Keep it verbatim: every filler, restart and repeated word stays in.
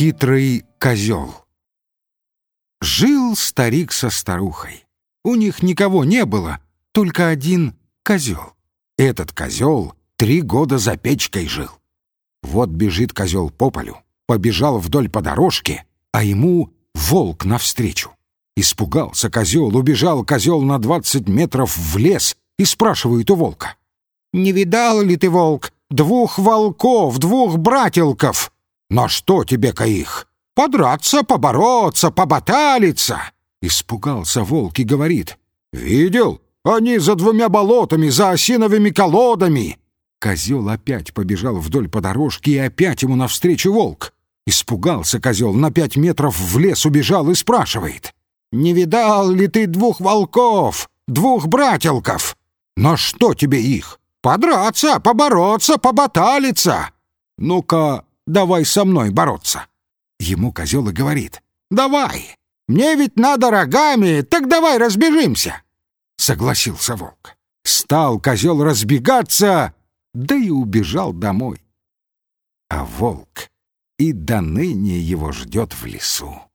Хитрый козел. Жил старик со старухой. У них никого не было, только один козел. Этот козел три года за печкой жил. Вот бежит козел по полю, побежал вдоль по дорожке, а ему волк навстречу. Испугался козел, убежал козел на двадцать метров в лес и спрашивает у волка: «Не видал ли ты, волк, двух волков, двух брателков?» «На что тебе-ка их? Подраться, побороться, побаталиться!» Испугался волк и говорит: «Видел? Они за двумя болотами, за осиновыми колодами!» Козел опять побежал вдоль по дорожке, и опять ему навстречу волк. Испугался козел, на пять метров в лес убежал и спрашивает: «Не видал ли ты двух волков, двух брателков?» «На что тебе их? Подраться, побороться, побаталиться!» «Ну-ка, давай со мной бороться!» Ему козел и говорит: «Давай! Мне ведь надо рогами, так давай разбежимся!» Согласился волк. Стал козел разбегаться, да и убежал домой. А волк и до ныне его ждет в лесу.